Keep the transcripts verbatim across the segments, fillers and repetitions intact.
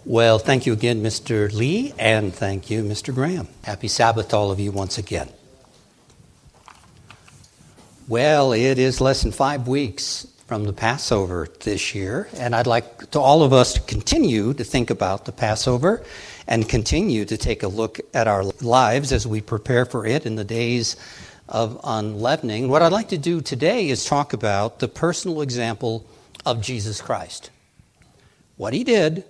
Well, thank you again, Mister Lee, and thank you, Mister Graham. Happy Sabbath to all of you once again. Well, it is less than five weeks from the Passover this year, and I'd like to all of us to continue to think about the Passover and continue to take a look at our lives as we prepare for it in the days of unleavening. What I'd like to do today is talk about the personal example of Jesus Christ, what he did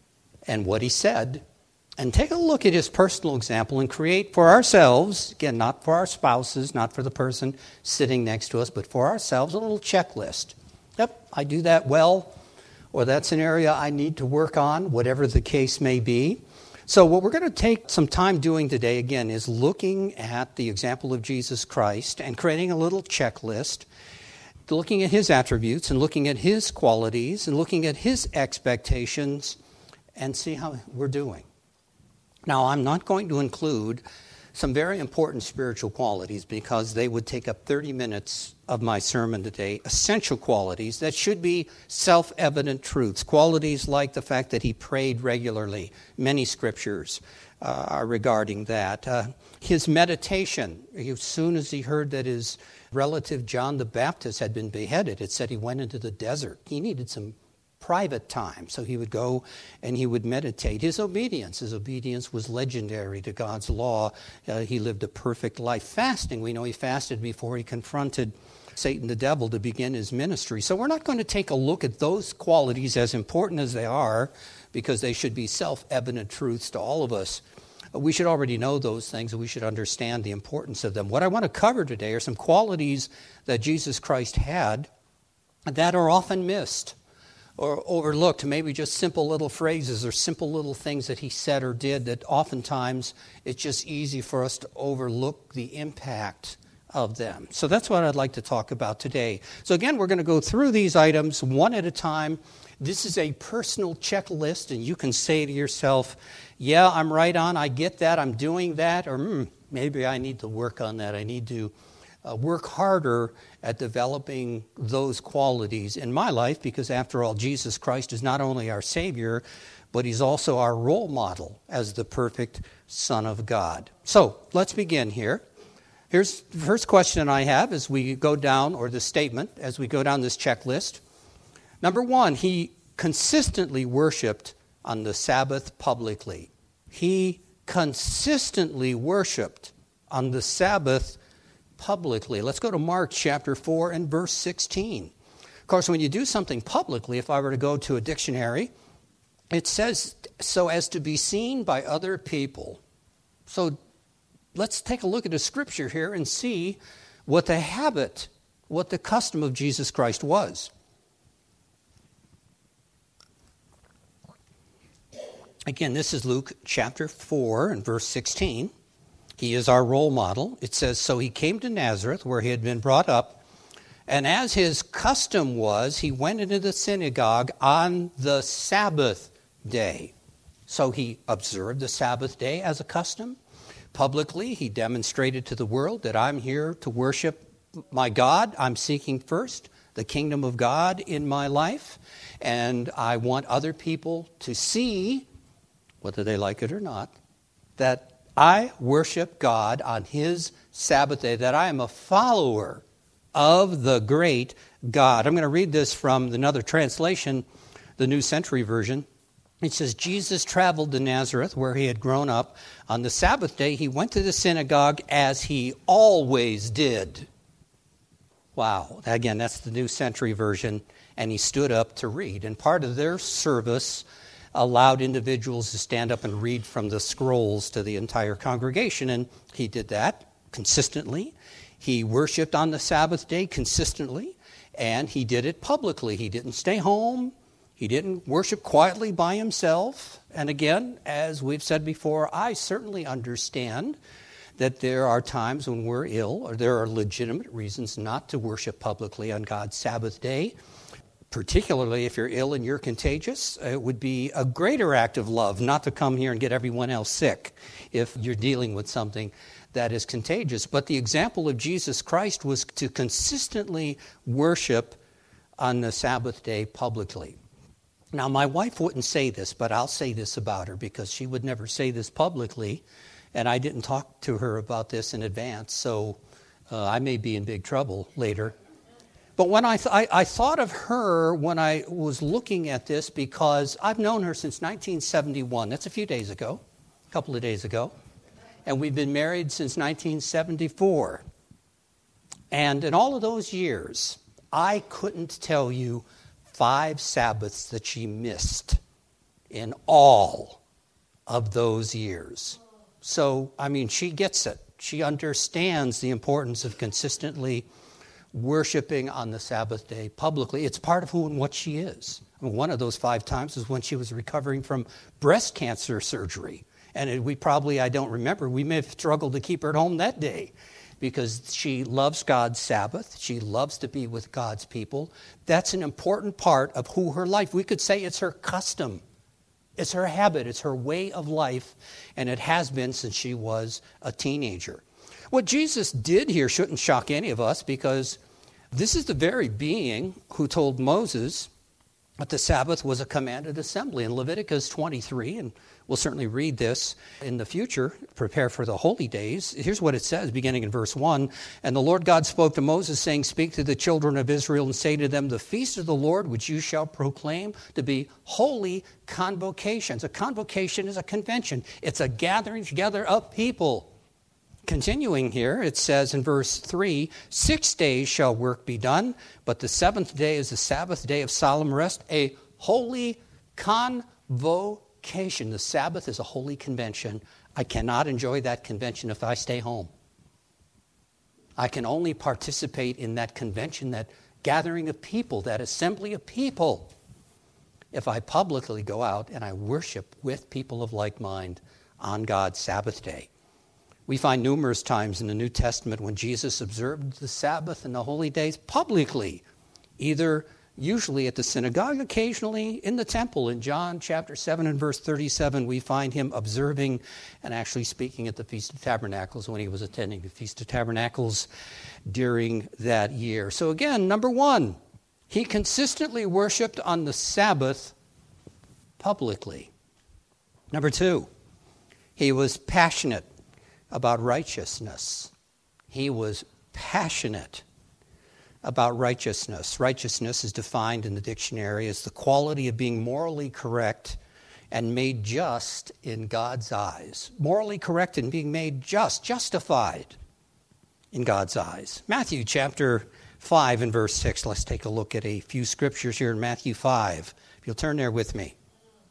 and what he said, and take a look at his personal example and create for ourselves, again, not for our spouses, not for the person sitting next to us, but for ourselves, a little checklist. Yep, I do that well, or that's an area I need to work on, whatever the case may be. So what we're going to take some time doing today, again, is looking at the example of Jesus Christ and creating a little checklist, looking at his attributes and looking at his qualities and looking at his expectations and see how we're doing. Now, I'm not going to include some very important spiritual qualities because they would take up thirty minutes of my sermon today, essential qualities that should be self-evident truths, qualities like the fact that he prayed regularly. Many scriptures uh, are regarding that. Uh, his meditation, as soon as he heard that his relative John the Baptist had been beheaded, it said he went into the desert. He needed some private time, so he would go and he would meditate. His obedience, his obedience was legendary to God's law. Uh, he lived a perfect life. Fasting, we know he fasted before he confronted Satan the devil to begin his ministry. So we're not going to take a look at those qualities, as important as they are, because they should be self-evident truths to all of us. We should already know those things, and we should understand the importance of them. What I want to cover today are some qualities that Jesus Christ had that are often missed or overlooked, maybe just simple little phrases or simple little things that he said or did that oftentimes it's just easy for us to overlook the impact of them. So that's what I'd like to talk about today. So again, we're going to go through these items one at a time. This is a personal checklist, and you can say to yourself, yeah, I'm right on, I get that, I'm doing that, or mm, maybe I need to work on that, I need to Uh, work harder at developing those qualities in my life, because after all, Jesus Christ is not only our Savior, but he's also our role model as the perfect Son of God. So let's begin here. Here's the first question I have as we go down, or the statement, as we go down this checklist. Number one, he consistently worshiped on the Sabbath publicly. He consistently worshiped on the Sabbath publicly. Let's go to Mark chapter four and verse sixteen. Of course, when you do something publicly, if I were to go to a dictionary, it says so as to be seen by other people. So let's take a look at the scripture here and see what the habit, what the custom of Jesus Christ was. Again, this is Luke chapter four and verse sixteen. He is our role model. It says, so he came to Nazareth, where he had been brought up, and as his custom was, he went into the synagogue on the Sabbath day. So he observed the Sabbath day as a custom. Publicly, he demonstrated to the world that I'm here to worship my God. I'm seeking first the kingdom of God in my life, and I want other people to see, whether they like it or not, that I worship God on his Sabbath day, that I am a follower of the great God. I'm going to read this from another translation, the New Century Version. It says, Jesus traveled to Nazareth, where he had grown up. On the Sabbath day, he went to the synagogue as he always did. Wow. Again, that's the New Century Version. And he stood up to read. And part of their service allowed individuals to stand up and read from the scrolls to the entire congregation, and he did that consistently. He worshiped on the Sabbath day consistently, and he did it publicly. He didn't stay home. He didn't worship quietly by himself. And again, as we've said before, I certainly understand that there are times when we're ill, or there are legitimate reasons not to worship publicly on God's Sabbath day. Particularly if you're ill and you're contagious, it would be a greater act of love not to come here and get everyone else sick if you're dealing with something that is contagious. But the example of Jesus Christ was to consistently worship on the Sabbath day publicly. Now, my wife wouldn't say this, but I'll say this about her because she would never say this publicly, and I didn't talk to her about this in advance, so uh, I may be in big trouble later. But when I, th- I, I thought of her when I was looking at this because I've known her since nineteen seventy-one. That's a few days ago, a couple of days ago. And we've been married since nineteen seventy-four. And in all of those years, I couldn't tell you five Sabbaths that she missed in all of those years. So, I mean, she gets it. She understands the importance of consistently worshiping on the Sabbath day publicly. It's part of who and what she is. I mean, one of those five times was when she was recovering from breast cancer surgery. And it, we probably, I don't remember, we may have struggled to keep her at home that day because she loves God's Sabbath. She loves to be with God's people. That's an important part of who her life. We could say it's her custom. It's her habit. It's her way of life. And it has been since she was a teenager. What Jesus did here shouldn't shock any of us because this is the very being who told Moses that the Sabbath was a commanded assembly in Leviticus twenty-three, and we'll certainly read this in the future, prepare for the holy days. Here's what it says, beginning in verse one. And the Lord God spoke to Moses, saying, Speak to the children of Israel and say to them, The feast of the Lord, which you shall proclaim to be holy convocations. A convocation is a convention. It's a gathering together of people. Continuing here, it says in verse three, Six days shall work be done, but the seventh day is the Sabbath day of solemn rest, a holy convocation. The Sabbath is a holy convention. I cannot enjoy that convention if I stay home. I can only participate in that convention, that gathering of people, that assembly of people, if I publicly go out and I worship with people of like mind on God's Sabbath day. We find numerous times in the New Testament when Jesus observed the Sabbath and the holy days publicly, either usually at the synagogue, occasionally in the temple. In John chapter seven and verse thirty-seven, we find him observing and actually speaking at the Feast of Tabernacles when he was attending the Feast of Tabernacles during that year. So again, number one, he consistently worshiped on the Sabbath publicly. Number two, he was passionate about righteousness. He was passionate about righteousness. Righteousness is defined in the dictionary as the quality of being morally correct and made just in God's eyes. Morally correct and being made just, justified in God's eyes. Matthew chapter five and verse six. Let's take a look at a few scriptures here in Matthew five. If you'll turn there with me.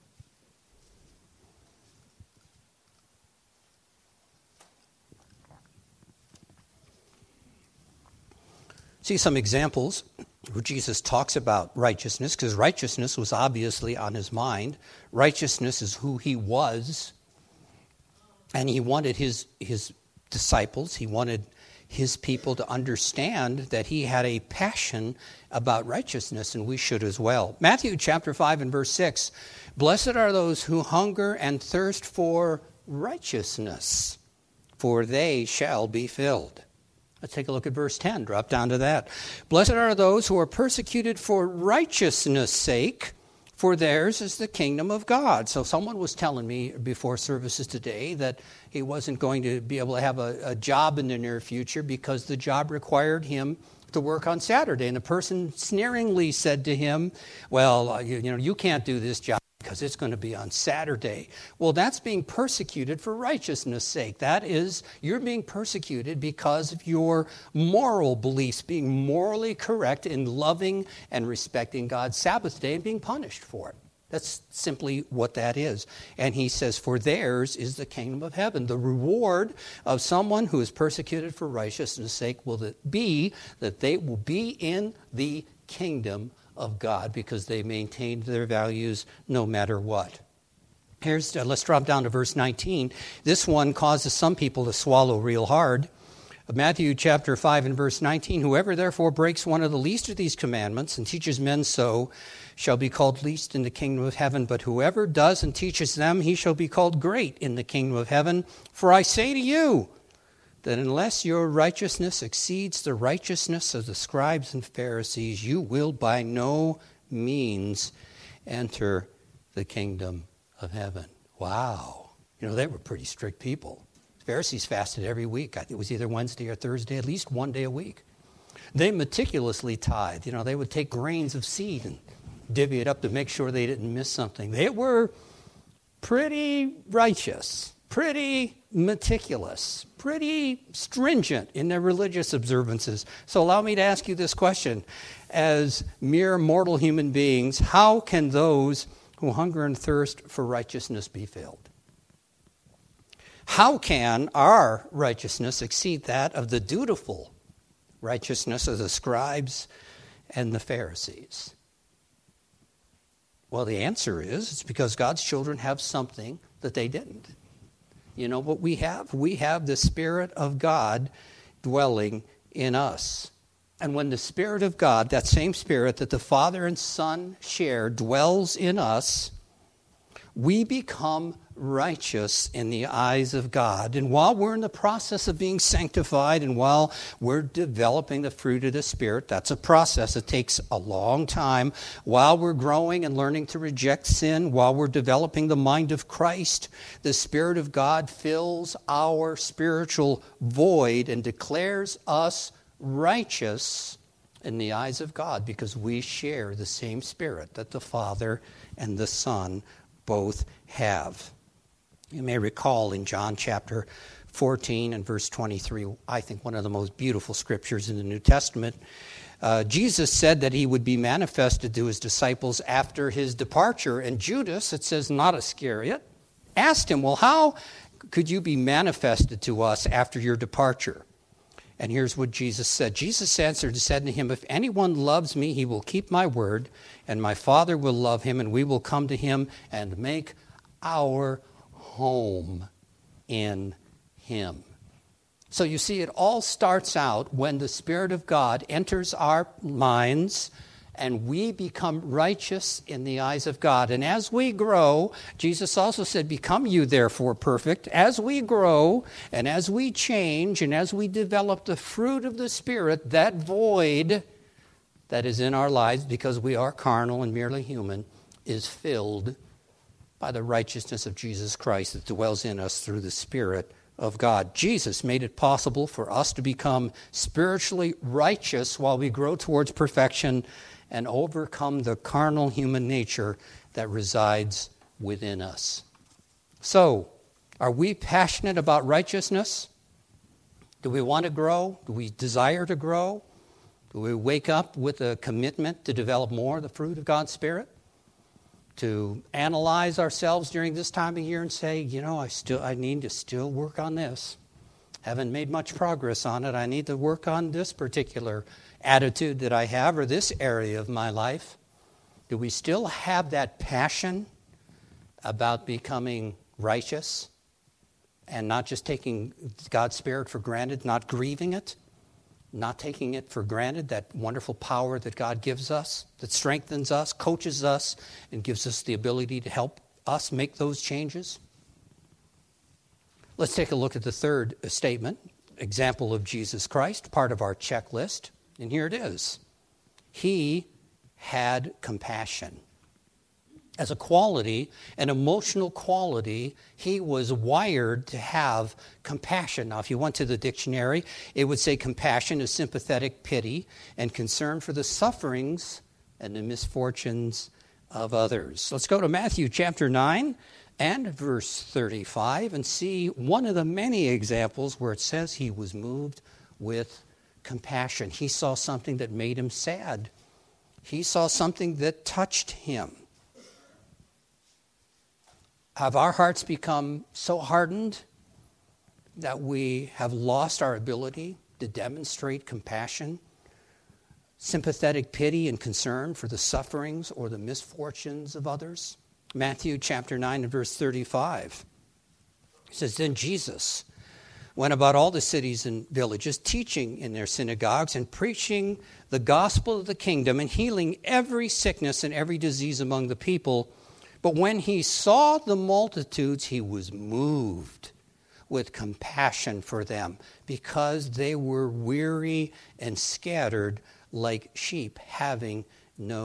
See some examples where Jesus talks about righteousness, because righteousness was obviously on his mind. Righteousness is who he was, and he wanted his, his disciples, he wanted his people to understand that he had a passion about righteousness, and we should as well. Matthew chapter five and verse six, Blessed are those who hunger and thirst for righteousness, for they shall be filled. Let's take a look at verse ten. Drop down to that. Blessed are those who are persecuted for righteousness' sake, for theirs is the kingdom of God. So someone was telling me before services today that he wasn't going to be able to have a, a job in the near future because the job required him to work on Saturday. And the person sneeringly said to him, well, uh, you, you know, you can't do this job because it's going to be on Saturday. Well, that's being persecuted for righteousness' sake. That is, you're being persecuted because of your moral beliefs, being morally correct in loving and respecting God's Sabbath day and being punished for it. That's simply what that is. And he says, for theirs is the kingdom of heaven. The reward of someone who is persecuted for righteousness' sake will be that they will be in the kingdom of God because they maintained their values no matter what. Here's, uh, let's drop down to verse nineteen. This one causes some people to swallow real hard. Matthew chapter five and verse nineteen, Whoever therefore breaks one of the least of these commandments and teaches men so shall be called least in the kingdom of heaven, but whoever does and teaches them, he shall be called great in the kingdom of heaven. For I say to you, that unless your righteousness exceeds the righteousness of the scribes and Pharisees, you will by no means enter the kingdom of heaven. Wow. You know, they were pretty strict people. Pharisees fasted every week. I think it was either Wednesday or Thursday, at least one day a week. They meticulously tithed. You know, they would take grains of seed and divvy it up to make sure they didn't miss something. They were pretty righteous, pretty meticulous, pretty stringent in their religious observances. So allow me to ask you this question. As mere mortal human beings, how can those who hunger and thirst for righteousness be filled? How can our righteousness exceed that of the dutiful righteousness of the scribes and the Pharisees? Well, the answer is it's because God's children have something that they didn't. You know what we have? We have the Spirit of God dwelling in us. And when the Spirit of God, that same Spirit that the Father and Son share, dwells in us, we become righteous in the eyes of God. And while we're in the process of being sanctified and while we're developing the fruit of the Spirit, that's a process. It takes a long time. While we're growing and learning to reject sin, while we're developing the mind of Christ, the Spirit of God fills our spiritual void and declares us righteous in the eyes of God because we share the same Spirit that the Father and the Son both have. You may recall in John chapter fourteen and verse twenty-three, I think one of the most beautiful scriptures in the New Testament, uh, Jesus said that he would be manifested to his disciples after his departure. And Judas, it says not Iscariot, asked him, well, how could you be manifested to us after your departure? And here's what Jesus said. Jesus answered and said to him, if anyone loves me, he will keep my word, and my Father will love him, and we will come to him and make our home in him. So you see, it all starts out when the Spirit of God enters our minds and we become righteous in the eyes of God. And as we grow, Jesus also said, become you therefore perfect. As we grow and as we change and as we develop the fruit of the Spirit, that void that is in our lives because we are carnal and merely human is filled by the righteousness of Jesus Christ that dwells in us through the Spirit of God. Jesus made it possible for us to become spiritually righteous while we grow towards perfection and overcome the carnal human nature that resides within us. So, are we passionate about righteousness? Do we want to grow? Do we desire to grow? Do we wake up with a commitment to develop more of the fruit of God's Spirit? To analyze ourselves during this time of year and say, you know, I still I need to still work on this. Haven't made much progress on it. I need to work on this particular attitude that I have or this area of my life. Do we still have that passion about becoming righteous and not just taking God's Spirit for granted, not grieving it, not taking it for granted, that wonderful power that God gives us, that strengthens us, coaches us, and gives us the ability to help us make those changes? Let's take a look at the third statement, example of Jesus Christ, part of our checklist. And here it is. He had compassion. As a quality, an emotional quality, he was wired to have compassion. Now, if you went to the dictionary, it would say compassion is sympathetic pity and concern for the sufferings and the misfortunes of others. Let's go to Matthew chapter nine and verse thirty-five and see one of the many examples where it says he was moved with compassion. He saw something that made him sad. He saw something that touched him. Have our hearts become so hardened that we have lost our ability to demonstrate compassion, sympathetic pity and concern for the sufferings or the misfortunes of others? Matthew chapter nine and verse thirty-five. It says, then Jesus went about all the cities and villages, teaching in their synagogues and preaching the gospel of the kingdom and healing every sickness and every disease among the people. But when he saw the multitudes, he was moved with compassion for them because they were weary and scattered like sheep having no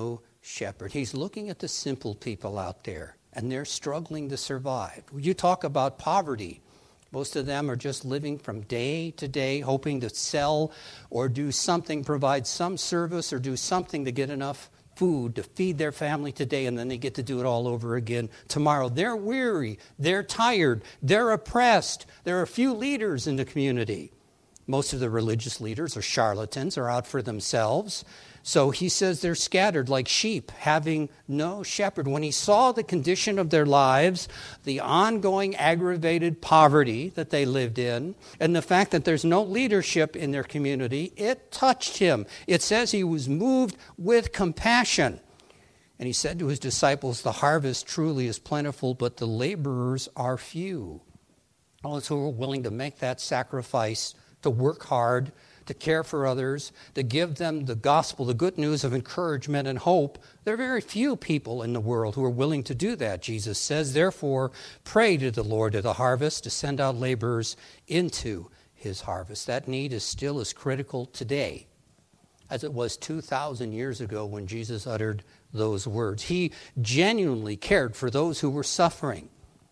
shepherd. He's looking at the simple people out there, and they're struggling to survive. You talk about poverty. Most of them are just living from day to day, hoping to sell or do something, provide some service or do something to get enough food to feed their family today, and then they get to do it all over again tomorrow. They're weary. They're tired. They're oppressed. There are a few leaders in the community. Most of the religious leaders are charlatans, are out for themselves. So he says they're scattered like sheep, having no shepherd. When he saw the condition of their lives, the ongoing aggravated poverty that they lived in, and the fact that there's no leadership in their community, it touched him. It says he was moved with compassion. And he said to his disciples, the harvest truly is plentiful, but the laborers are few. Those who are willing to make that sacrifice, to work hard, to care for others, to give them the gospel, the good news of encouragement and hope. There are very few people in the world who are willing to do that, Jesus says. Therefore, pray to the Lord of the harvest to send out laborers into his harvest. That need is still as critical today as it was two thousand years ago when Jesus uttered those words. He genuinely cared for those who were suffering.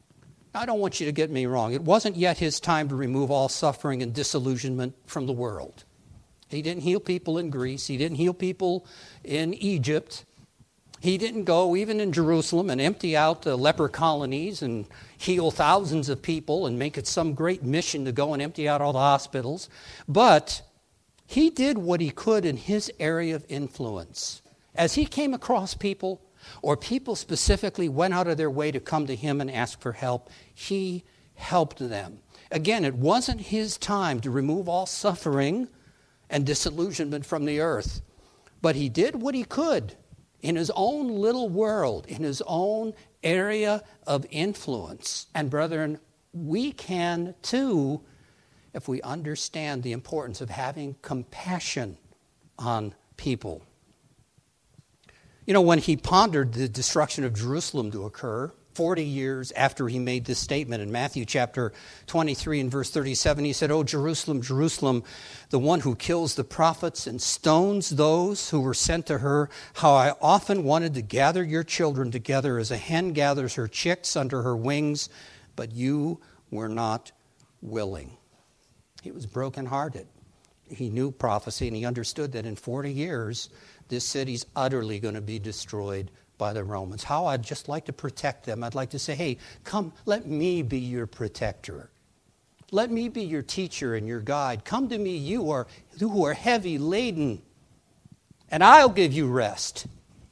I don't want you to get me wrong. It wasn't yet his time to remove all suffering and disillusionment from the world. He didn't heal people in Greece. He didn't heal people in Egypt. He didn't go even in Jerusalem and empty out the leper colonies and heal thousands of people and make it some great mission to go and empty out all the hospitals. But he did what he could in his area of influence. As he came across people, or people specifically went out of their way to come to him and ask for help, he helped them. Again, it wasn't his time to remove all suffering and disillusionment from the earth, but he did what he could in his own little world, in his own area of influence. And brethren, we can too if we understand the importance of having compassion on people. You know, when he pondered the destruction of Jerusalem to occur, forty years after he made this statement in Matthew chapter twenty-three and verse thirty-seven, he said, "O Jerusalem, Jerusalem, the one who kills the prophets and stones those who were sent to her, how I often wanted to gather your children together as a hen gathers her chicks under her wings, but you were not willing." He was brokenhearted. He knew prophecy, and he understood that in forty years, this city's utterly going to be destroyed by the Romans. How I'd just like to protect them. I'd like to say, hey, come, let me be your protector. Let me be your teacher and your guide. Come to me, you are, who are heavy laden, and I'll give you rest.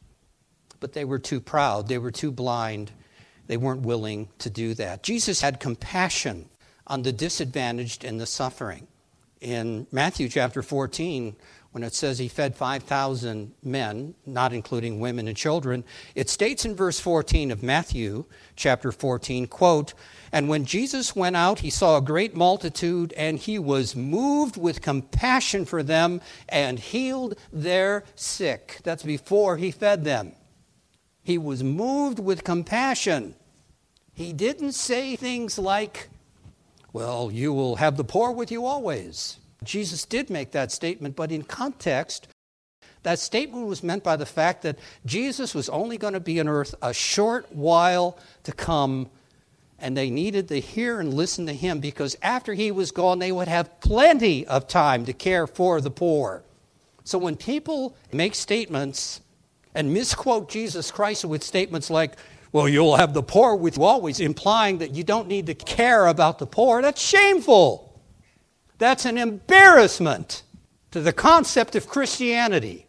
But they were too proud. They were too blind. They weren't willing to do that. Jesus had compassion on the disadvantaged and the suffering. In Matthew chapter fourteen, when it says he fed five thousand men, not including women and children, it states in verse fourteen of Matthew chapter fourteen, quote, "And when Jesus went out, he saw a great multitude, and he was moved with compassion for them and healed their sick." That's before he fed them. He was moved with compassion. He didn't say things like, well, you will have the poor with you always. Jesus did make that statement, but in context, that statement was meant by the fact that Jesus was only going to be on earth a short while to come, and they needed to hear and listen to him because after he was gone, they would have plenty of time to care for the poor. So when people make statements and misquote Jesus Christ with statements like, well, you'll have the poor with you always, implying that you don't need to care about the poor, that's shameful. That's an embarrassment to the concept of Christianity.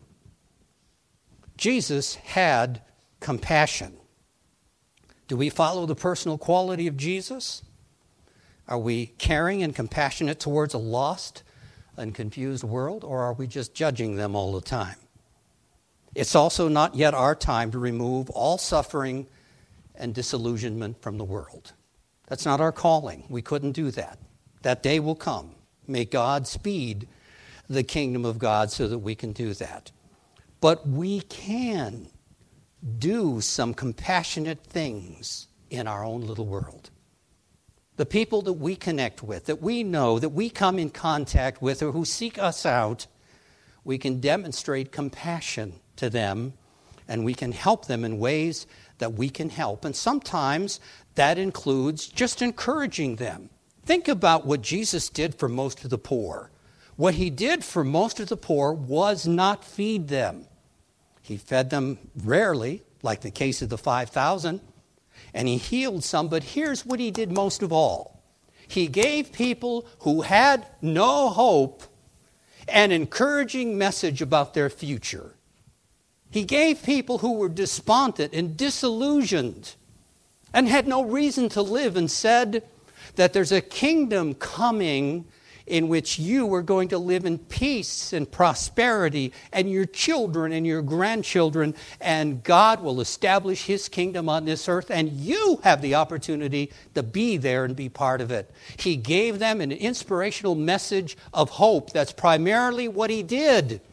Jesus had compassion. Do we follow the personal quality of Jesus? Are we caring and compassionate towards a lost and confused world, or are we just judging them all the time? It's also not yet our time to remove all suffering and disillusionment from the world. That's not our calling. We couldn't do that. That day will come. May God speed the kingdom of God so that we can do that. But we can do some compassionate things in our own little world. The people that we connect with, that we know, that we come in contact with, or who seek us out, we can demonstrate compassion to them and we can help them in ways that we can help. And sometimes that includes just encouraging them. Think about what Jesus did for most of the poor. What he did for most of the poor was not feed them. He fed them rarely, like the case of the five thousand, and he healed some, but here's what he did most of all. He gave people who had no hope an encouraging message about their future. He gave people who were despondent and disillusioned and had no reason to live and said that there's a kingdom coming in which you are going to live in peace and prosperity, and your children and your grandchildren, and God will establish his kingdom on this earth, and you have the opportunity to be there and be part of it. He gave them an inspirational message of hope. That's primarily what he did.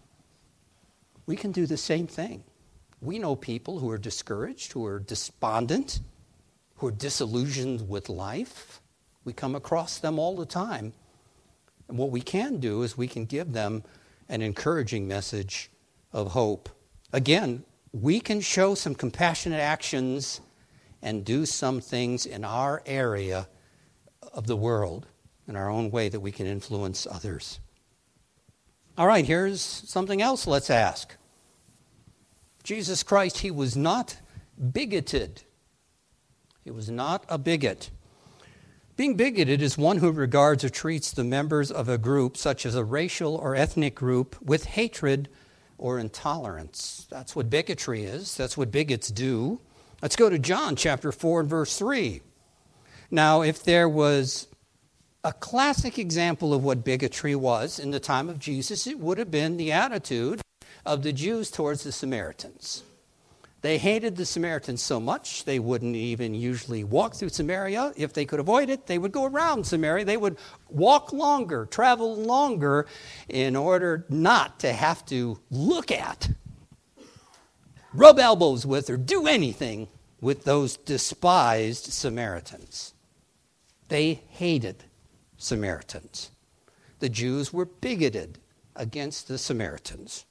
We can do the same thing. We know people who are discouraged, who are despondent, who are disillusioned with life. We come across them all the time. And what we can do is we can give them an encouraging message of hope. Again, we can show some compassionate actions and do some things in our area of the world, in our own way, that we can influence others. All right, here's something else let's ask. Jesus Christ, he was not bigoted. He was not a bigot. Being bigoted is one who regards or treats the members of a group, such as a racial or ethnic group, with hatred or intolerance. That's what bigotry is. That's what bigots do. Let's go to John chapter four and verse three. Now, if there was a classic example of what bigotry was in the time of Jesus, it would have been the attitude of the Jews towards the Samaritans. They hated the Samaritans so much, they wouldn't even usually walk through Samaria. If they could avoid it, they would go around Samaria. They would walk longer, travel longer, in order not to have to look at, rub elbows with, or do anything with those despised Samaritans. They hated Samaritans. The Jews were bigoted against the Samaritans.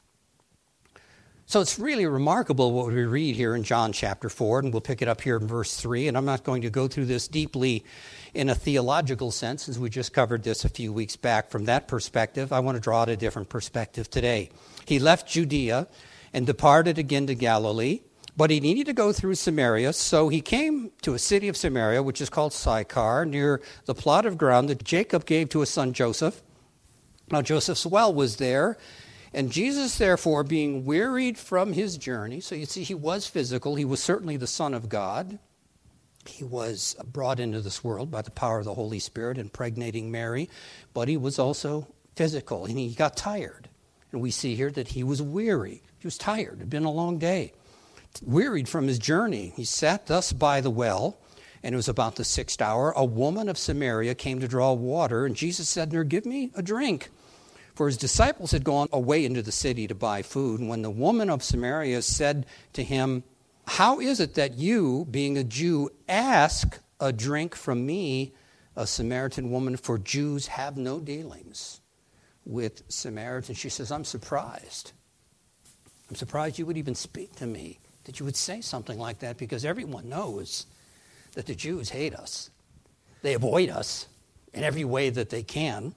So it's really remarkable what we read here in John chapter four, and we'll pick it up here in verse three, and I'm not going to go through this deeply in a theological sense, since we just covered this a few weeks back from that perspective. I want to draw out a different perspective today. He left Judea and departed again to Galilee, but he needed to go through Samaria, so he came to a city of Samaria, which is called Sychar, near the plot of ground that Jacob gave to his son Joseph. Now Joseph's well was there, and Jesus, therefore, being wearied from his journey, so you see he was physical, he was certainly the Son of God. He was brought into this world by the power of the Holy Spirit, impregnating Mary, but he was also physical, and he got tired. And we see here that he was weary. He was tired. It had been a long day. Wearied from his journey, he sat thus by the well, and it was about the sixth hour. A woman of Samaria came to draw water, and Jesus said to her, "Give me a drink." For his disciples had gone away into the city to buy food. And when the woman of Samaria said to him, "How is it that you, being a Jew, ask a drink from me, a Samaritan woman? For Jews have no dealings with Samaritans." She says, "I'm surprised. I'm surprised you would even speak to me, that you would say something like that, because everyone knows that the Jews hate us. They avoid us in every way that they can.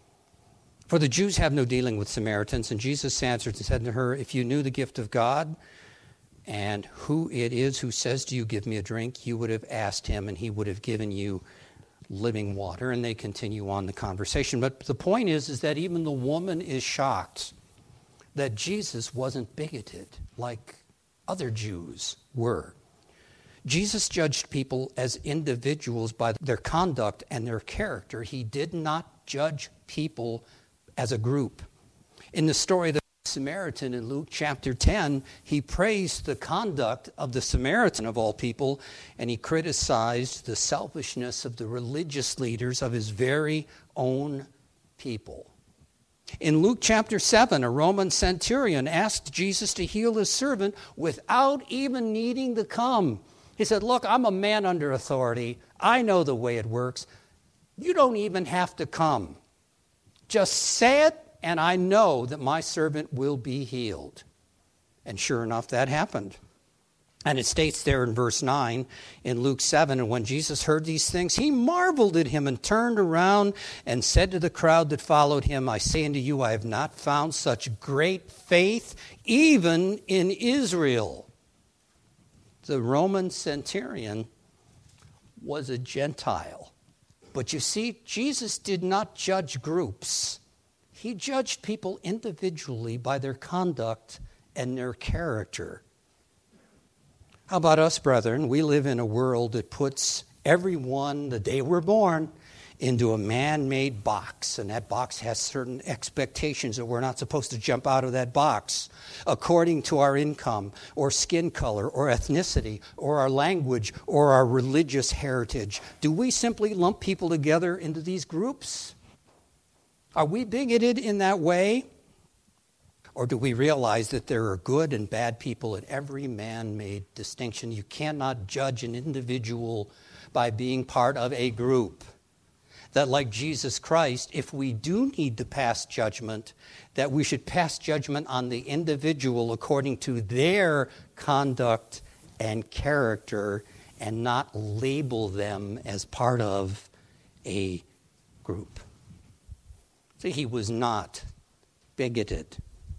For the Jews have no dealing with Samaritans." And Jesus answered and said to her, "If you knew the gift of God and who it is who says to you, 'Give me a drink,' you would have asked him, and he would have given you living water." And they continue on the conversation. But the point is, is that even the woman is shocked that Jesus wasn't bigoted like other Jews were. Jesus judged people as individuals by their conduct and their character. He did not judge people as a group. In the story of the Samaritan in Luke chapter ten, he praised the conduct of the Samaritan of all people, and he criticized the selfishness of the religious leaders of his very own people. In Luke chapter seven, a Roman centurion asked Jesus to heal his servant without even needing to come. He said, "Look, I'm a man under authority. I know the way it works. You don't even have to come. Just say it, and I know that my servant will be healed." And sure enough, that happened. And it states there in verse nine in Luke seven, and when Jesus heard these things, he marveled at him and turned around and said to the crowd that followed him, I say unto you, I have not found such great faith even in Israel. The Roman centurion was a Gentile. But you see, Jesus did not judge groups. He judged people individually by their conduct and their character. How about us, brethren? We live in a world that puts everyone, the day we're born, into a man-made box. And that box has certain expectations that we're not supposed to jump out of that box according to our income or skin color or ethnicity or our language or our religious heritage. Do we simply lump people together into these groups? Are we bigoted in that way? Or do we realize that there are good and bad people in every man-made distinction? You cannot judge an individual by being part of a group. That like Jesus Christ, if we do need to pass judgment, that we should pass judgment on the individual according to their conduct and character and not label them as part of a group. See, he was not bigoted.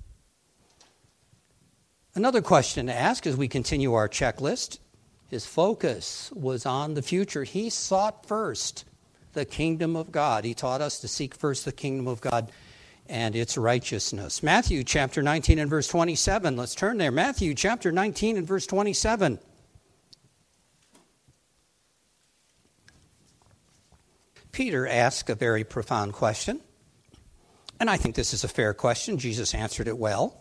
Another question to ask as we continue our checklist, his focus was on the future. He sought first the kingdom of God. He taught us to seek first the kingdom of God and its righteousness. Matthew chapter nineteen and verse twenty-seven. Let's turn there. Matthew chapter nineteen and verse twenty-seven. Peter asked a very profound question, and I think this is a fair question. Jesus answered it well.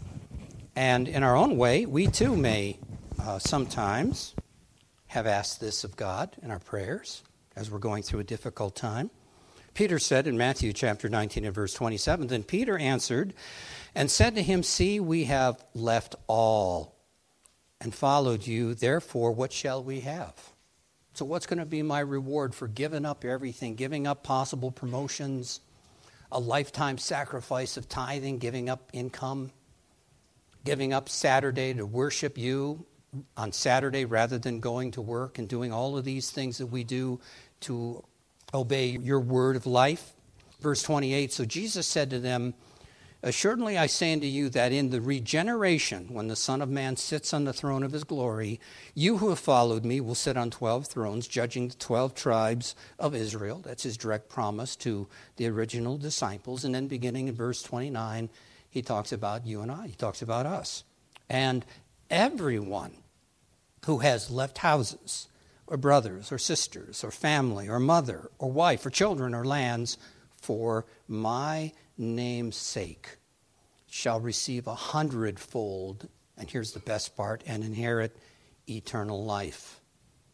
And in our own way, we too may uh, sometimes have asked this of God in our prayers as we're going through a difficult time. Peter said in Matthew chapter nineteen and verse twenty-seven, Then Peter answered and said to him, See, we have left all and followed you. Therefore, what shall we have? So what's going to be my reward for giving up everything, giving up possible promotions, a lifetime sacrifice of tithing, giving up income, giving up Saturday to worship you on Saturday rather than going to work and doing all of these things that we do to obey your word of life? Verse twenty-eight, So Jesus said to them, Assuredly I say unto you that in the regeneration, when the Son of Man sits on the throne of his glory, you who have followed me will sit on twelve thrones, judging the twelve tribes of Israel. That's his direct promise to the original disciples. And then beginning in verse twenty-nine, he talks about you and I. He talks about us. And everyone who has left houses or brothers or sisters or family or mother or wife or children or lands for my name's sake shall receive a hundredfold, and here's the best part, and inherit eternal life.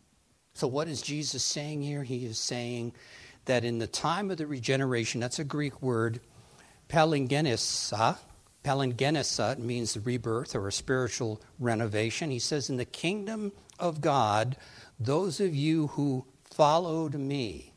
So what is Jesus saying here? He is saying that in the time of the regeneration, that's a Greek word, palingenissa. Palingenissa means the rebirth or a spiritual renovation. He says, in the kingdom of God, those of you who followed me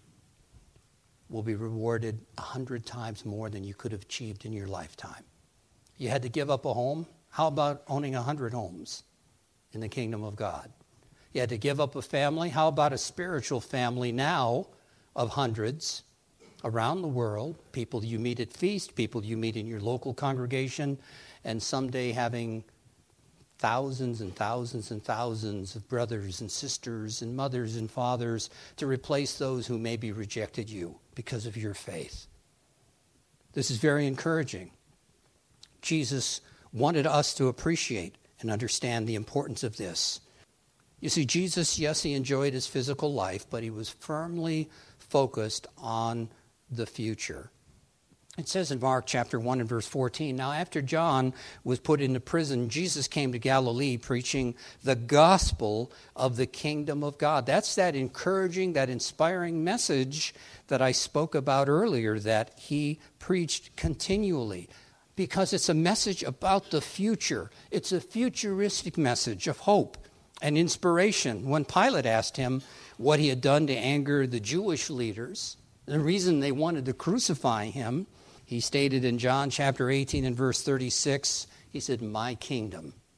will be rewarded a hundred times more than you could have achieved in your lifetime. You had to give up a home? How about owning a hundred homes in the kingdom of God? You had to give up a family? How about a spiritual family now of hundreds around the world, people you meet at feast, people you meet in your local congregation, and someday having thousands and thousands and thousands of brothers and sisters and mothers and fathers to replace those who maybe rejected you because of your faith. This is very encouraging. Jesus wanted us to appreciate and understand the importance of this. You see, Jesus, yes, he enjoyed his physical life, but he was firmly focused on the future. It says in Mark chapter one and verse fourteen, Now after John was put into prison, Jesus came to Galilee preaching the gospel of the kingdom of God. That's that encouraging, that inspiring message that I spoke about earlier that he preached continually, because it's a message about the future. It's a futuristic message of hope and inspiration. When Pilate asked him what he had done to anger the Jewish leaders, the reason they wanted to crucify him, he stated in John chapter eighteen and verse thirty-six, he said, My kingdom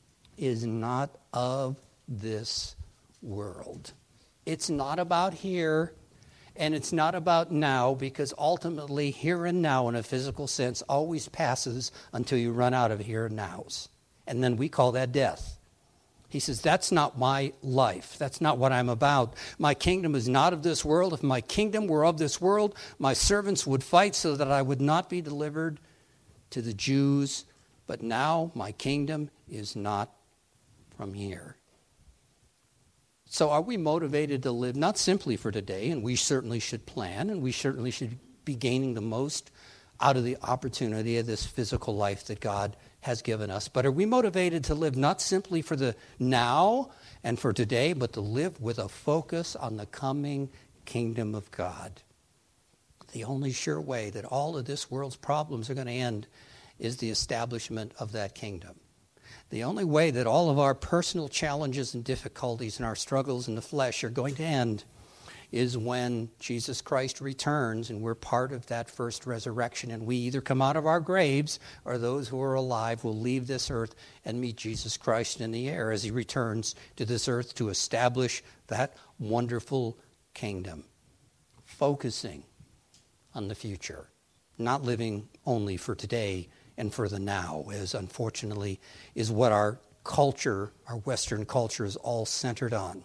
is not of this world. It's not about here, and it's not about now, because ultimately here and now in a physical sense always passes until you run out of here and nows. And then we call that death. He says, that's not my life. That's not what I'm about. My kingdom is not of this world. If my kingdom were of this world, my servants would fight so that I would not be delivered to the Jews. But now my kingdom is not from here. So are we motivated to live not simply for today, and we certainly should plan, and we certainly should be gaining the most out of the opportunity of this physical life that God has given us, but are we motivated to live not simply for the now and for today, but to live with a focus on the coming kingdom of God? The only sure way that all of this world's problems are going to end is the establishment of that kingdom. The only way that all of our personal challenges and difficulties and our struggles in the flesh are going to end is when Jesus Christ returns and we're part of that first resurrection, and we either come out of our graves or those who are alive will leave this earth and meet Jesus Christ in the air as he returns to this earth to establish that wonderful kingdom. Focusing on the future, not living only for today and for the now, as unfortunately is what our culture, our Western culture, is all centered on.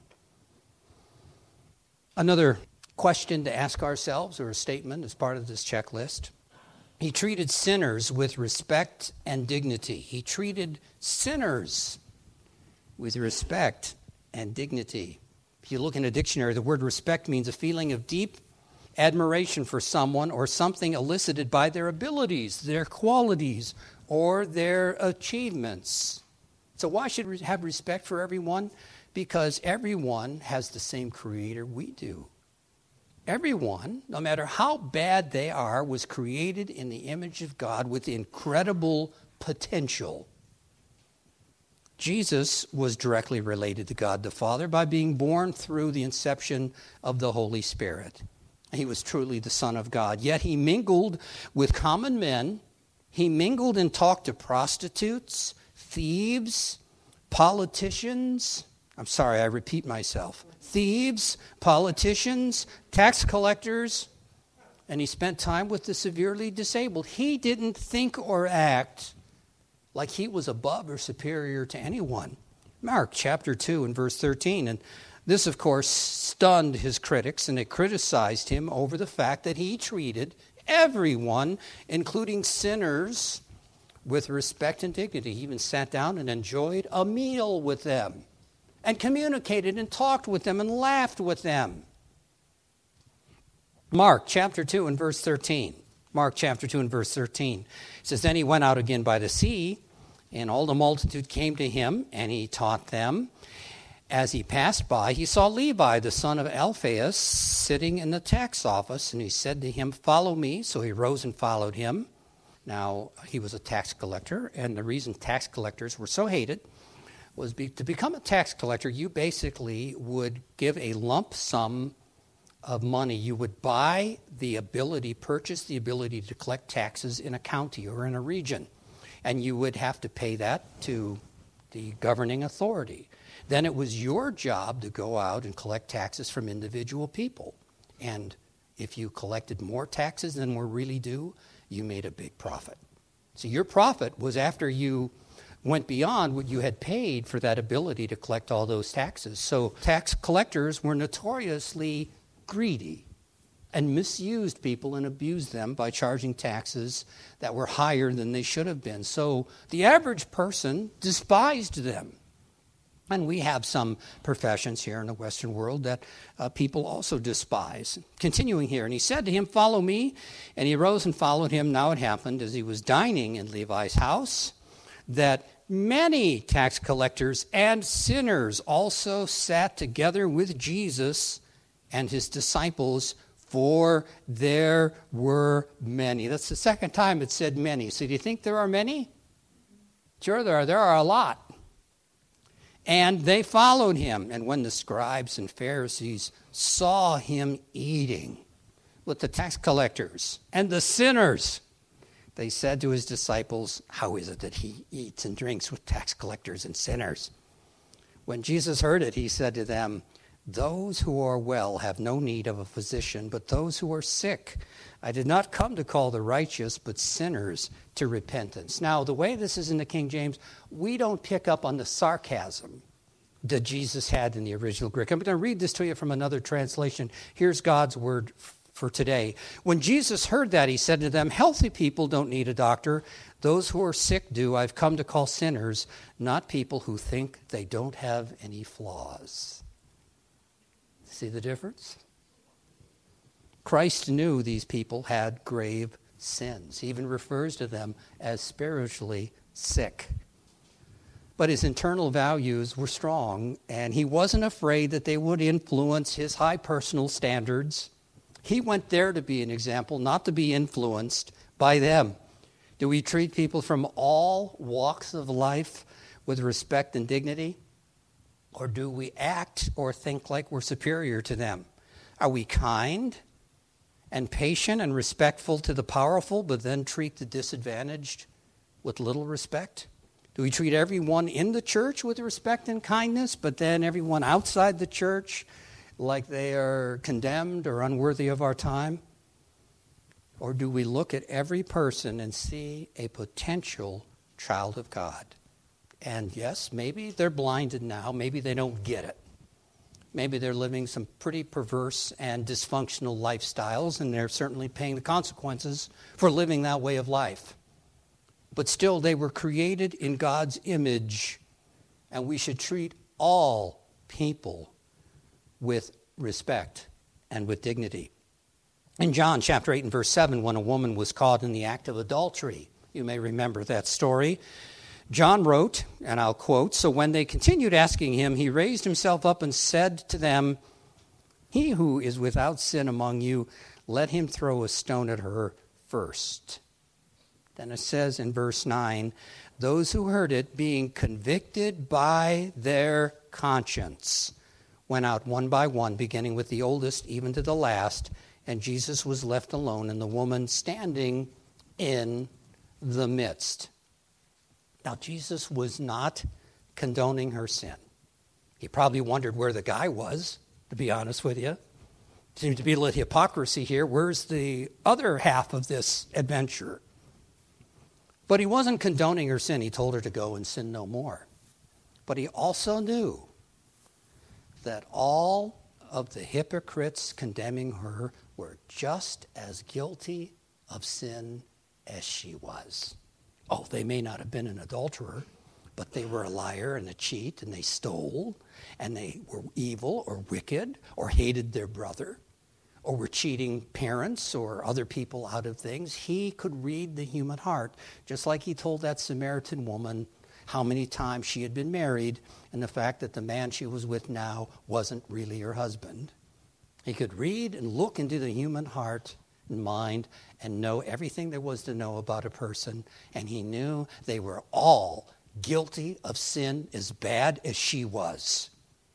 Another question to ask ourselves, or a statement as part of this checklist: he treated sinners with respect and dignity. He treated sinners with respect and dignity. If you look in a dictionary, the word respect means a feeling of deep admiration for someone or something elicited by their abilities, their qualities, or their achievements. So why should we have respect for everyone? Because everyone has the same creator we do. Everyone, no matter how bad they are, was created in the image of God with incredible potential. Jesus was directly related to God the Father by being born through the inception of the Holy Spirit. He was truly the Son of God. Yet he mingled with common men. He mingled and talked to prostitutes, thieves, politicians. I'm sorry, I repeat myself. Thieves, politicians, tax collectors, and he spent time with the severely disabled. He didn't think or act like he was above or superior to anyone. Mark chapter two and verse thirteen. And this, of course, stunned his critics, and they criticized him over the fact that he treated everyone, including sinners, with respect and dignity. He even sat down and enjoyed a meal with them, and communicated and talked with them and laughed with them. Mark chapter two and verse thirteen. Mark chapter two and verse thirteen. It says, then he went out again by the sea, and all the multitude came to him, and he taught them. As he passed by, he saw Levi, the son of Alphaeus, sitting in the tax office, and he said to him, follow me. So he rose and followed him. Now, he was a tax collector, and the reason tax collectors were so hated was be, to become a tax collector, you basically would give a lump sum of money. You would buy the ability, purchase the ability to collect taxes in a county or in a region, and you would have to pay that to the governing authority. Then it was your job to go out and collect taxes from individual people. And if you collected more taxes than were really due, you made a big profit. So your profit was after you went beyond what you had paid for that ability to collect all those taxes. So tax collectors were notoriously greedy and misused people and abused them by charging taxes that were higher than they should have been. So the average person despised them. And we have some professions here in the Western world that uh, people also despise. Continuing here, and he said to him, follow me. And he rose and followed him. Now it happened, as he was dining in Levi's house, that many tax collectors and sinners also sat together with Jesus and his disciples, for there were many. That's the second time it said many. So do you think there are many? Sure there are. There are a lot. And they followed him. And when the scribes and Pharisees saw him eating with the tax collectors and the sinners, They said to his disciples, "How is it that he eats and drinks with tax collectors and sinners?" When Jesus heard it, he said to them, "Those who are well have no need of a physician, but those who are sick. I did not come to call the righteous, but sinners to repentance." Now, the way this is in the King James, we don't pick up on the sarcasm that Jesus had in the original Greek. I'm going to read this to you from another translation. Here's God's word for today. When Jesus heard that, he said to them, "Healthy people don't need a doctor. Those who are sick do. I've come to call sinners, not people who think they don't have any flaws." See the difference? Christ knew these people had grave sins. He even refers to them as spiritually sick. But his internal values were strong, and he wasn't afraid that they would influence his high personal standards. He went there to be an example, not to be influenced by them. Do we treat people from all walks of life with respect and dignity? Or do we act or think like we're superior to them? Are we kind and patient and respectful to the powerful, but then treat the disadvantaged with little respect? Do we treat everyone in the church with respect and kindness, but then everyone outside the church like they are condemned or unworthy of our time? Or do we look at every person and see a potential child of God? And yes, maybe they're blinded now. Maybe they don't get it. Maybe they're living some pretty perverse and dysfunctional lifestyles, and they're certainly paying the consequences for living that way of life. But still, they were created in God's image, and we should treat all people with respect and with dignity. In John chapter eight and verse seven, when a woman was caught in the act of adultery, you may remember that story, John wrote, and I'll quote, "So when they continued asking him, he raised himself up and said to them, 'He who is without sin among you, let him throw a stone at her first.'" Then it says in verse nine, "Those who heard it, being convicted by their conscience, went out one by one, beginning with the oldest even to the last, and Jesus was left alone, and the woman standing in the midst." Now, Jesus was not condoning her sin. He probably wondered where the guy was, to be honest with you. Seems to be a little hypocrisy here. Where's the other half of this adventure? But he wasn't condoning her sin. He told her to go and sin no more. But he also knew that all of the hypocrites condemning her were just as guilty of sin as she was. Oh, they may not have been an adulterer, but they were a liar and a cheat, and they stole, and they were evil or wicked or hated their brother, or were cheating parents or other people out of things. He could read the human heart, just like he told that Samaritan woman how many times she had been married and the fact that the man she was with now wasn't really her husband. He could read and look into the human heart and mind and know everything there was to know about a person, and he knew they were all guilty of sin as bad as she was.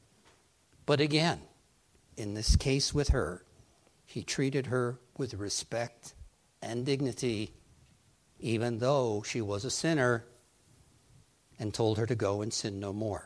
But again, in this case with her, he treated her with respect and dignity, even though she was a sinner, and told her to go and sin no more.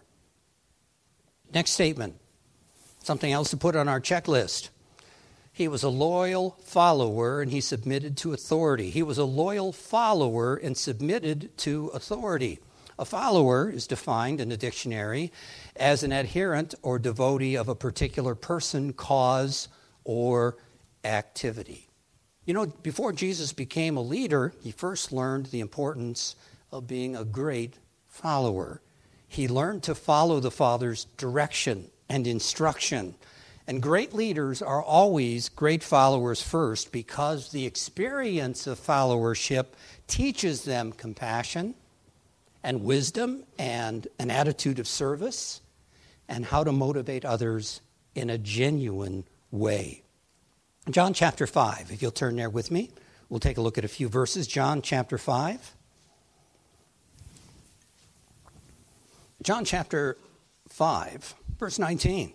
Next statement, something else to put on our checklist. He was a loyal follower, and he submitted to authority. He was a loyal follower and submitted to authority. A follower is defined in the dictionary as an adherent or devotee of a particular person, cause, or activity. You know, before Jesus became a leader, he first learned the importance of being a great follower. He learned to follow the Father's direction and instruction. And great leaders are always great followers first, because the experience of followership teaches them compassion and wisdom and an attitude of service and how to motivate others in a genuine way. John chapter five, if you'll turn there with me, we'll take a look at a few verses. John chapter five. John chapter five, verse nineteen.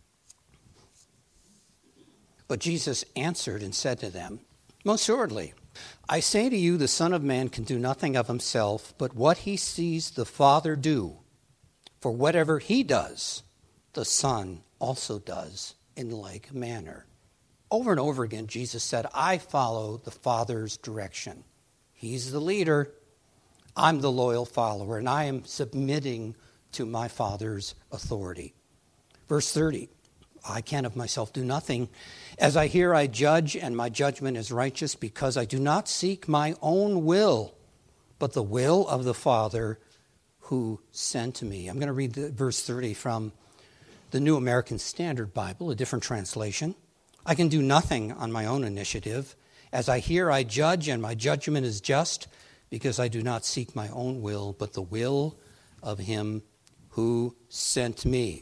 "But Jesus answered and said to them, 'Most assuredly, I say to you, the Son of Man can do nothing of himself, but what he sees the Father do. For whatever he does, the Son also does in like manner. Over and over again, Jesus said, I follow the Father's direction. He's the leader. I'm the loyal follower, and I am submitting to my Father's authority. Verse thirty, I can of myself do nothing. As I hear, I judge, and my judgment is righteous, because I do not seek my own will, but the will of the Father who sent me. I'm going to read the, verse thirty from the New American Standard Bible, a different translation. I can do nothing on my own initiative. As I hear, I judge, and my judgment is just, because I do not seek my own will, but the will of him who sent me.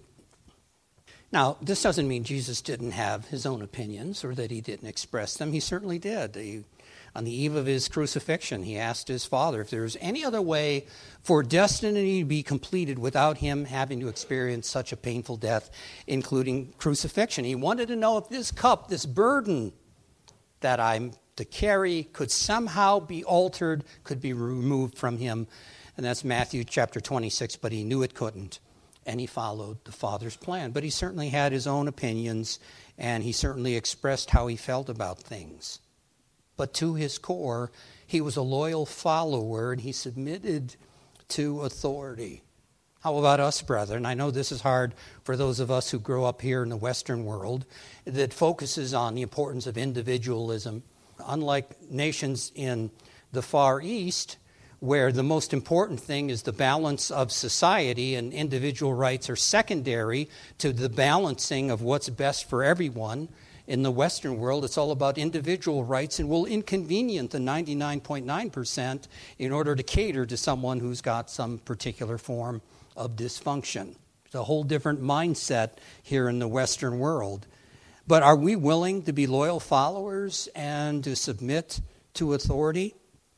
Now, this doesn't mean Jesus didn't have his own opinions or that he didn't express them. He certainly did. He, on the eve of his crucifixion, he asked his Father if there was any other way for destiny to be completed without him having to experience such a painful death, including crucifixion. He wanted to know if this cup, this burden that I'm to carry, could somehow be altered, could be removed from him. And that's Matthew chapter twenty-six, but he knew it couldn't. And he followed the Father's plan. But he certainly had his own opinions, and he certainly expressed how he felt about things. But to his core, he was a loyal follower, and he submitted to authority. How about us, brethren? I know this is hard for those of us who grow up here in the Western world that focuses on the importance of individualism. Unlike nations in the Far East, where the most important thing is the balance of society and individual rights are secondary to the balancing of what's best for everyone. In the Western world, it's all about individual rights, and we'll inconvenience the ninety-nine point nine percent in order to cater to someone who's got some particular form of dysfunction. It's a whole different mindset here in the Western world. But are we willing to be loyal followers and to submit to authority?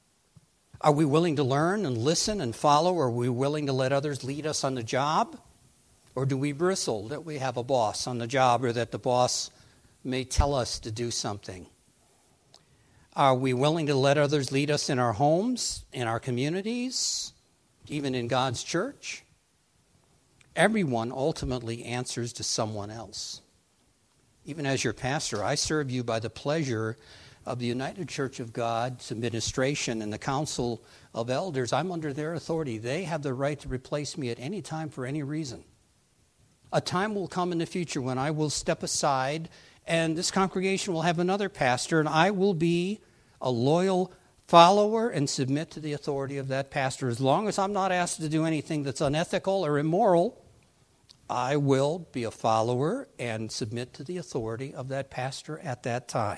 Are we willing to learn and listen and follow? Are we willing to let others lead us on the job? Or do we bristle that we have a boss on the job, or that the boss may tell us to do something? Are we willing to let others lead us in our homes, in our communities, even in God's church? Everyone ultimately answers to someone else. Even as your pastor, I serve you by the pleasure of the United Church of God's administration and the Council of Elders. I'm under their authority. They have the right to replace me at any time for any reason. A time will come in the future when I will step aside, and this congregation will have another pastor, and I will be a loyal follower and submit to the authority of that pastor. As long as I'm not asked to do anything that's unethical or immoral, I will be a follower and submit to the authority of that pastor at that time.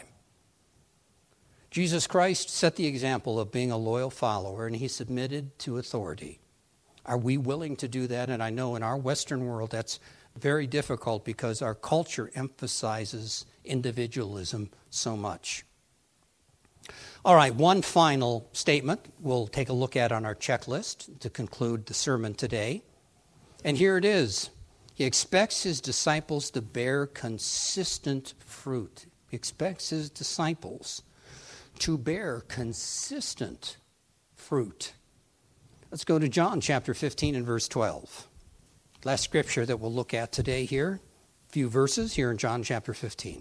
Jesus Christ set the example of being a loyal follower, and he submitted to authority. Are we willing to do that? And I know in our Western world that's very difficult because our culture emphasizes individualism so much. All right, one final statement we'll take a look at on our checklist to conclude the sermon today. And here it is. He expects his disciples to bear consistent fruit. He expects his disciples to bear consistent fruit. Let's go to John chapter fifteen and verse twelve. Last scripture that we'll look at today here. A few verses here in John chapter fifteen.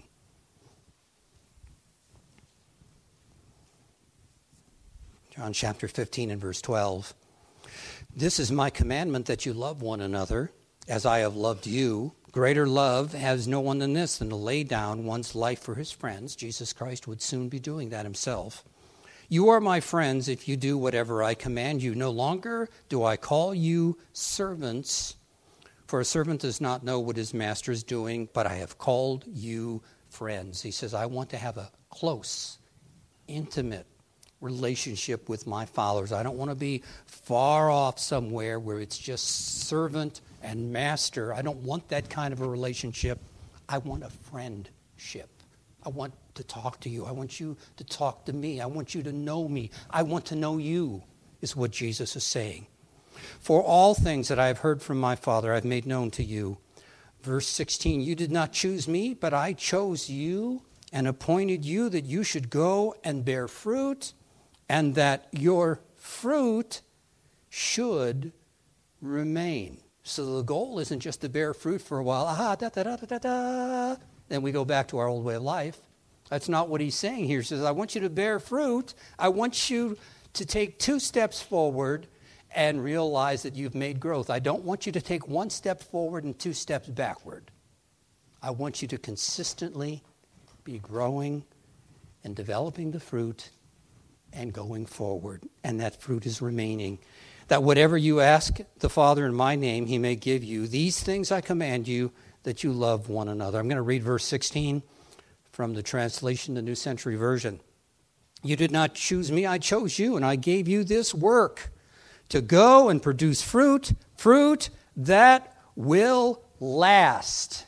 John chapter fifteen and verse twelve. This is my commandment, that you love one another as I have loved you. Greater love has no one than this, than to lay down one's life for his friends. Jesus Christ would soon be doing that himself. You are my friends if you do whatever I command you. No longer do I call you servants, for a servant does not know what his master is doing, but I have called you friends. He says, I want to have a close, intimate relationship with my followers. I don't want to be far off somewhere where it's just servant and master. I don't want that kind of a relationship. I want a friendship. I want to talk to you. I want you to talk to me. I want you to know me. I want to know you, is what Jesus is saying. For all things that I have heard from my Father, I've made known to you. Verse sixteen, you did not choose me, but I chose you and appointed you that you should go and bear fruit, and that your fruit should remain. So the goal isn't just to bear fruit for a while, ah, da, da, da, da, da, then we go back to our old way of life. That's not what he's saying here. He says, I want you to bear fruit. I want you to take two steps forward and realize that you've made growth. I don't want you to take one step forward and two steps backward. I want you to consistently be growing and developing the fruit and going forward. And that fruit is remaining. That whatever you ask the Father in my name, he may give you. These things I command you, that you love one another. I'm going to read verse sixteen from the translation, the New Century Version. You did not choose me, I chose you, and I gave you this work, to go and produce fruit, fruit that will last.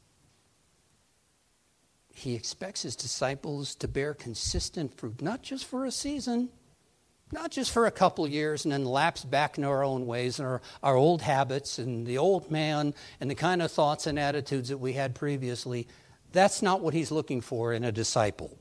He expects his disciples to bear consistent fruit, not just for a season, not just for a couple years and then lapse back into our own ways and our, our old habits and the old man and the kind of thoughts and attitudes that we had previously. That's not what he's looking for in a disciple.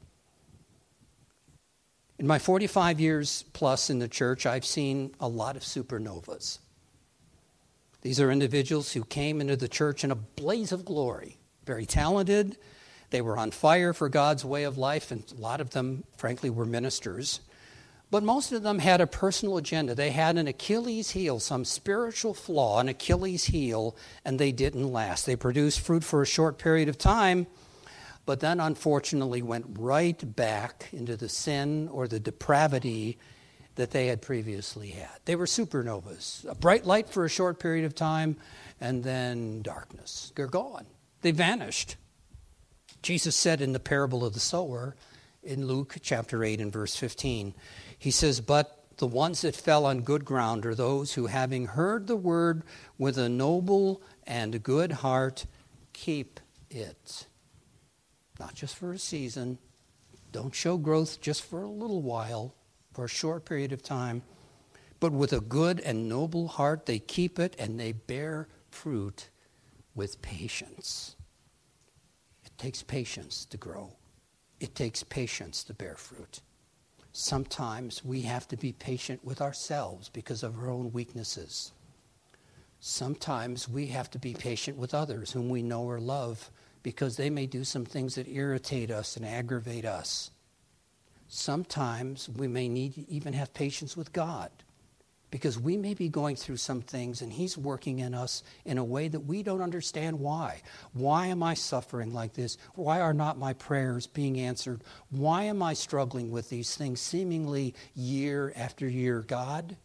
In my forty-five years plus in the church, I've seen a lot of supernovas. These are individuals who came into the church in a blaze of glory, very talented. They were on fire for God's way of life, and a lot of them, frankly, were ministers. But most of them had a personal agenda. They had an Achilles heel, some spiritual flaw, an Achilles heel, and they didn't last. They produced fruit for a short period of time, but then unfortunately went right back into the sin or the depravity that they had previously had. They were supernovas, a bright light for a short period of time, and then darkness. They're gone. They vanished. Jesus said in the parable of the sower in Luke chapter eight and verse fifteen, he says, but the ones that fell on good ground are those who, having heard the word with a noble and good heart, keep it. Not just for a season. Don't show growth just for a little while, for a short period of time. But with a good and noble heart, they keep it and they bear fruit with patience. It takes patience to grow. It takes patience to bear fruit. Sometimes we have to be patient with ourselves because of our own weaknesses. Sometimes we have to be patient with others whom we know or love because they may do some things that irritate us and aggravate us. Sometimes we may need to even have patience with God because we may be going through some things and he's working in us in a way that we don't understand why. Why am I suffering like this? Why are not my prayers being answered? Why am I struggling with these things seemingly year after year? God,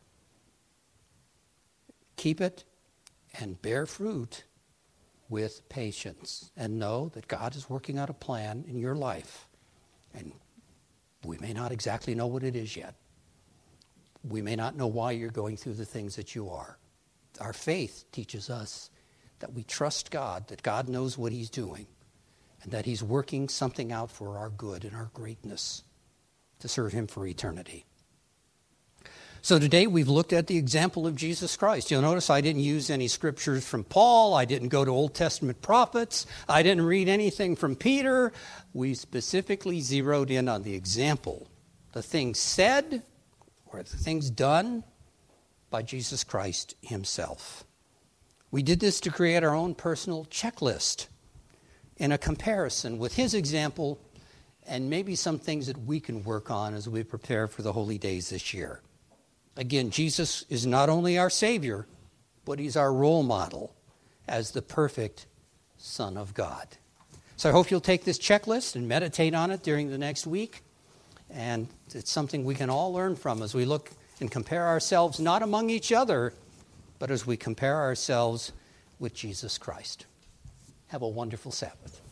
keep it and bear fruit with patience and know that God is working out a plan in your life. And we may not exactly know what it is yet. We may not know why you're going through the things that you are. Our faith teaches us that we trust God, that God knows what he's doing, and that he's working something out for our good and our greatness to serve him for eternity. So today we've looked at the example of Jesus Christ. You'll notice I didn't use any scriptures from Paul. I didn't go to Old Testament prophets. I didn't read anything from Peter. We specifically zeroed in on the example, the things said or the things done by Jesus Christ himself. We did this to create our own personal checklist in a comparison with his example and maybe some things that we can work on as we prepare for the holy days this year. Again, Jesus is not only our Savior, but he's our role model as the perfect Son of God. So I hope you'll take this checklist and meditate on it during the next week. And it's something we can all learn from as we look and compare ourselves not among each other, but as we compare ourselves with Jesus Christ. Have a wonderful Sabbath.